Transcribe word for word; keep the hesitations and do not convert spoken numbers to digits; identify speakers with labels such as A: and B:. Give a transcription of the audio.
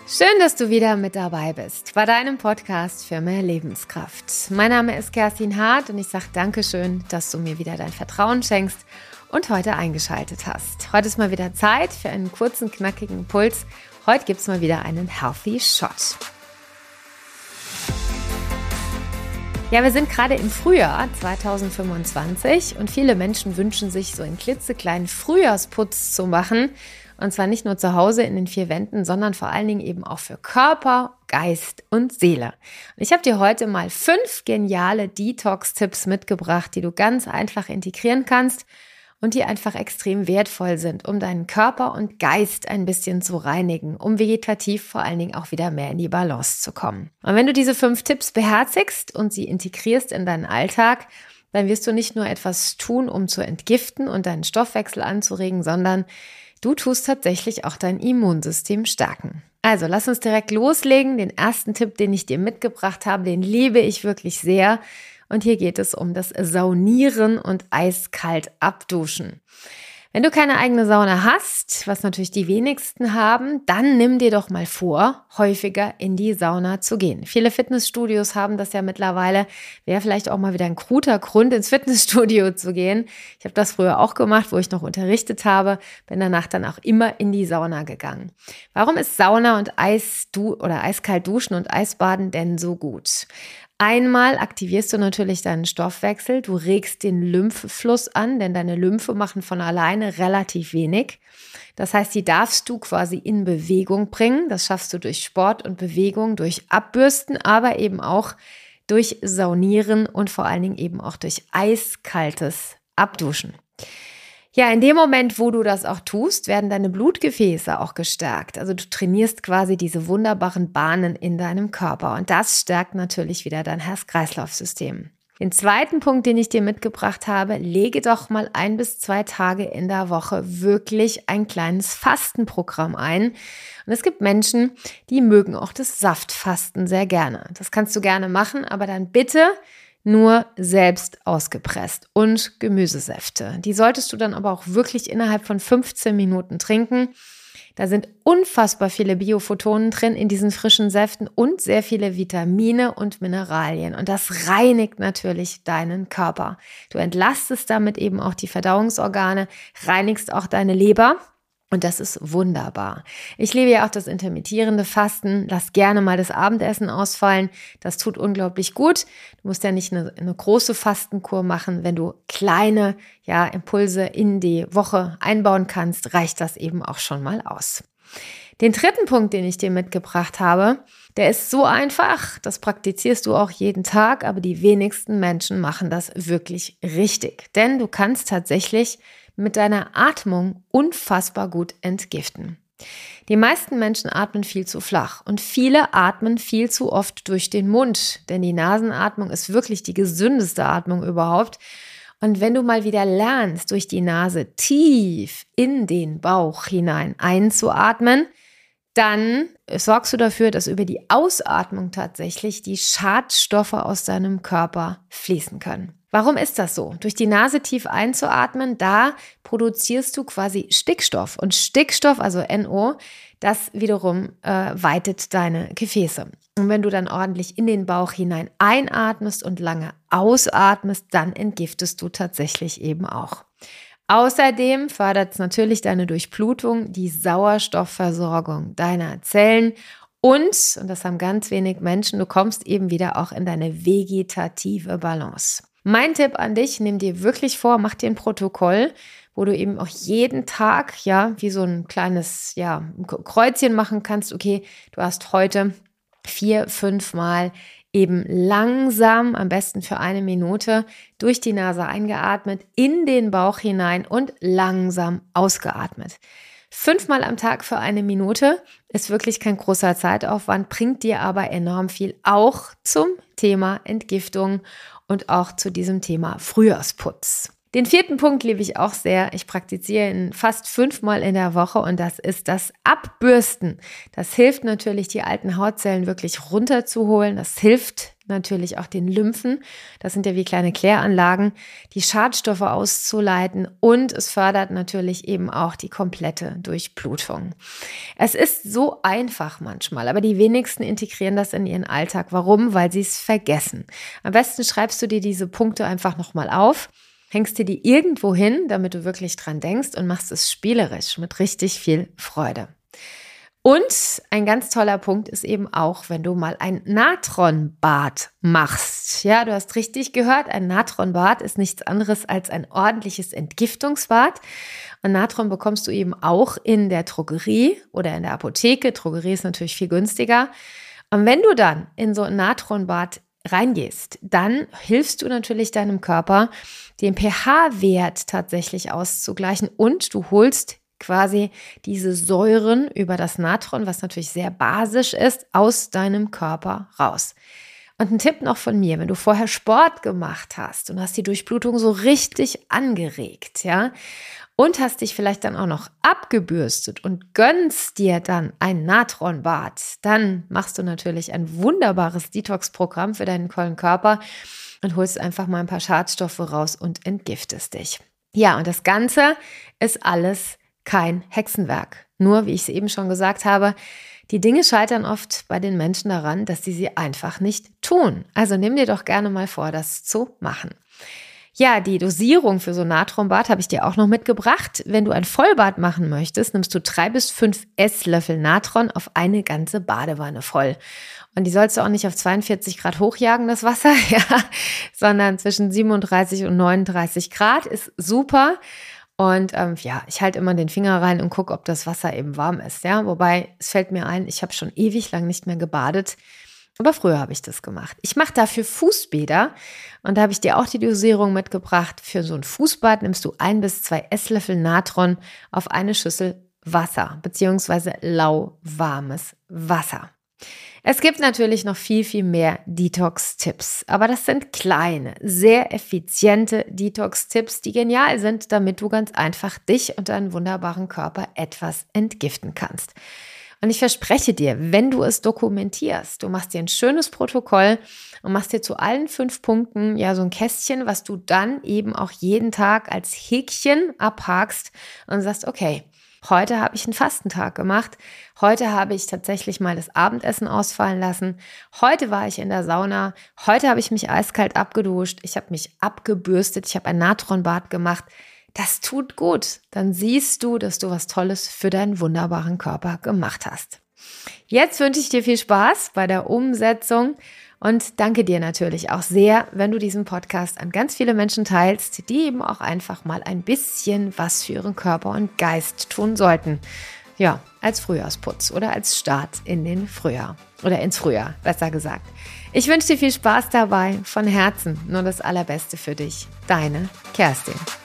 A: Schön, dass du wieder mit dabei bist bei deinem Podcast für mehr Lebenskraft. Mein Name ist Kerstin Hart und ich sage Dankeschön, dass du mir wieder dein Vertrauen schenkst und heute eingeschaltet hast. Heute ist mal wieder Zeit für einen kurzen, knackigen Impuls. Heute gibt es mal wieder einen Healthy Shot. Ja, wir sind gerade im Frühjahr zwanzig fünfundzwanzig und viele Menschen wünschen sich so einen klitzekleinen Frühjahrsputz zu machen. Und zwar nicht nur zu Hause in den vier Wänden, sondern vor allen Dingen eben auch für Körper, Geist und Seele. Und ich habe dir heute mal fünf geniale Detox-Tipps mitgebracht, die du ganz einfach integrieren kannst und die einfach extrem wertvoll sind, um deinen Körper und Geist ein bisschen zu reinigen, um vegetativ vor allen Dingen auch wieder mehr in die Balance zu kommen. Und wenn du diese fünf Tipps beherzigst und sie integrierst in deinen Alltag, dann wirst du nicht nur etwas tun, um zu entgiften und deinen Stoffwechsel anzuregen, sondern du tust tatsächlich auch dein Immunsystem stärken. Also lass uns direkt loslegen. Den ersten Tipp, den ich dir mitgebracht habe, den liebe ich wirklich sehr. Und hier geht es um das Saunieren und eiskalt abduschen. Wenn du keine eigene Sauna hast, was natürlich die wenigsten haben, dann nimm dir doch mal vor, häufiger in die Sauna zu gehen. Viele Fitnessstudios haben das ja mittlerweile. Wäre vielleicht auch mal wieder ein guter Grund, ins Fitnessstudio zu gehen. Ich habe das früher auch gemacht, wo ich noch unterrichtet habe, bin danach dann auch immer in die Sauna gegangen. Warum ist Sauna und Eis du oder eiskalt duschen und Eisbaden denn so gut? Einmal aktivierst du natürlich deinen Stoffwechsel, du regst den Lymphfluss an, denn deine Lymphe machen von alleine relativ wenig. Das heißt, die darfst du quasi in Bewegung bringen. Das schaffst du durch Sport und Bewegung, durch Abbürsten, aber eben auch durch Saunieren und vor allen Dingen eben auch durch eiskaltes Abduschen. Ja, in dem Moment, wo du das auch tust, werden deine Blutgefäße auch gestärkt. Also du trainierst quasi diese wunderbaren Bahnen in deinem Körper und das stärkt natürlich wieder dein Herz-Kreislauf-System. Den zweiten Punkt, den ich dir mitgebracht habe, lege doch mal ein bis zwei Tage in der Woche wirklich ein kleines Fastenprogramm ein. Und es gibt Menschen, die mögen auch das Saftfasten sehr gerne. Das kannst du gerne machen, aber dann bitte nur selbst ausgepresst und Gemüsesäfte. Die solltest du dann aber auch wirklich innerhalb von fünfzehn Minuten trinken. Da sind unfassbar viele Biophotonen drin in diesen frischen Säften und sehr viele Vitamine und Mineralien. Und das reinigt natürlich deinen Körper. Du entlastest damit eben auch die Verdauungsorgane, reinigst auch deine Leber. Und das ist wunderbar. Ich liebe ja auch das intermittierende Fasten. Lass gerne mal das Abendessen ausfallen. Das tut unglaublich gut. Du musst ja nicht eine, eine große Fastenkur machen. Wenn du kleine ja, Impulse in die Woche einbauen kannst, reicht das eben auch schon mal aus. Den dritten Punkt, den ich dir mitgebracht habe, der ist so einfach. Das praktizierst du auch jeden Tag, aber die wenigsten Menschen machen das wirklich richtig. Denn du kannst tatsächlich mit deiner Atmung unfassbar gut entgiften. Die meisten Menschen atmen viel zu flach und viele atmen viel zu oft durch den Mund, denn die Nasenatmung ist wirklich die gesündeste Atmung überhaupt. Und wenn du mal wieder lernst, durch die Nase tief in den Bauch hinein einzuatmen, dann sorgst du dafür, dass über die Ausatmung tatsächlich die Schadstoffe aus deinem Körper fließen können. Warum ist das so? Durch die Nase tief einzuatmen, da produzierst du quasi Stickstoff. Und Stickstoff, also N O, das wiederum äh, weitet deine Gefäße. Und wenn du dann ordentlich in den Bauch hinein einatmest und lange ausatmest, dann entgiftest du tatsächlich eben auch. Außerdem fördert es natürlich deine Durchblutung, die Sauerstoffversorgung deiner Zellen und, und das haben ganz wenig Menschen, du kommst eben wieder auch in deine vegetative Balance. Mein Tipp an dich, nimm dir wirklich vor, mach dir ein Protokoll, wo du eben auch jeden Tag, ja, wie so ein kleines, ja, Kreuzchen machen kannst. Okay, du hast heute vier, fünf Mal eben langsam, am besten für eine Minute, durch die Nase eingeatmet, in den Bauch hinein und langsam ausgeatmet. Fünfmal am Tag für eine Minute ist wirklich kein großer Zeitaufwand, bringt dir aber enorm viel, auch zum Thema Entgiftung und auch zu diesem Thema Frühjahrsputz. Den vierten Punkt liebe ich auch sehr. Ich praktiziere ihn fast fünfmal in der Woche und das ist das Abbürsten. Das hilft natürlich, die alten Hautzellen wirklich runterzuholen. Das hilft natürlich auch den Lymphen. Das sind ja wie kleine Kläranlagen, die Schadstoffe auszuleiten und es fördert natürlich eben auch die komplette Durchblutung. Es ist so einfach manchmal, aber die wenigsten integrieren das in ihren Alltag. Warum? Weil sie es vergessen. Am besten schreibst du dir diese Punkte einfach nochmal auf. Hängst dir die irgendwo hin, damit du wirklich dran denkst und machst es spielerisch mit richtig viel Freude. Und ein ganz toller Punkt ist eben auch, wenn du mal ein Natronbad machst. Ja, du hast richtig gehört, ein Natronbad ist nichts anderes als ein ordentliches Entgiftungsbad. Und Natron bekommst du eben auch in der Drogerie oder in der Apotheke. Drogerie ist natürlich viel günstiger. Und wenn du dann in so ein Natronbad reingehst, dann hilfst du natürlich deinem Körper, den pH-Wert tatsächlich auszugleichen und du holst quasi diese Säuren über das Natron, was natürlich sehr basisch ist, aus deinem Körper raus. Und ein Tipp noch von mir, wenn du vorher Sport gemacht hast und hast die Durchblutung so richtig angeregt, ja, und hast dich vielleicht dann auch noch abgebürstet und gönnst dir dann ein Natronbad, dann machst du natürlich ein wunderbares Detox-Programm für deinen tollen Körper und holst einfach mal ein paar Schadstoffe raus und entgiftest dich. Ja, und das Ganze ist alles kein Hexenwerk. Nur, wie ich es eben schon gesagt habe, die Dinge scheitern oft bei den Menschen daran, dass sie sie einfach nicht tun. Also nimm dir doch gerne mal vor, das zu machen. Ja, die Dosierung für so ein Natronbad habe ich dir auch noch mitgebracht. Wenn du ein Vollbad machen möchtest, nimmst du drei bis fünf Esslöffel Natron auf eine ganze Badewanne voll. Und die sollst du auch nicht auf zweiundvierzig Grad hochjagen, das Wasser, ja, sondern zwischen siebenunddreißig und neununddreißig Grad ist super. Und ähm, ja, ich halte immer den Finger rein und gucke, ob das Wasser eben warm ist. Ja, wobei es fällt mir ein, ich habe schon ewig lang nicht mehr gebadet. Aber früher habe ich das gemacht. Ich mache dafür Fußbäder und da habe ich dir auch die Dosierung mitgebracht. Für so ein Fußbad nimmst du ein bis zwei Esslöffel Natron auf eine Schüssel Wasser, beziehungsweise lauwarmes Wasser. Es gibt natürlich noch viel, viel mehr Detox-Tipps, aber das sind kleine, sehr effiziente Detox-Tipps, die genial sind, damit du ganz einfach dich und deinen wunderbaren Körper etwas entgiften kannst. Und ich verspreche dir, wenn du es dokumentierst, du machst dir ein schönes Protokoll und machst dir zu allen fünf Punkten ja so ein Kästchen, was du dann eben auch jeden Tag als Häkchen abhakst und sagst, okay, heute habe ich einen Fastentag gemacht, heute habe ich tatsächlich mal das Abendessen ausfallen lassen, heute war ich in der Sauna, heute habe ich mich eiskalt abgeduscht, ich habe mich abgebürstet, ich habe ein Natronbad gemacht. Das tut gut. Dann siehst du, dass du was Tolles für deinen wunderbaren Körper gemacht hast. Jetzt wünsche ich dir viel Spaß bei der Umsetzung und danke dir natürlich auch sehr, wenn du diesen Podcast an ganz viele Menschen teilst, die eben auch einfach mal ein bisschen was für ihren Körper und Geist tun sollten. Ja, als Frühjahrsputz oder als Start in den Frühjahr oder ins Frühjahr, besser gesagt. Ich wünsche dir viel Spaß dabei, von Herzen nur das Allerbeste für dich. Deine Kerstin.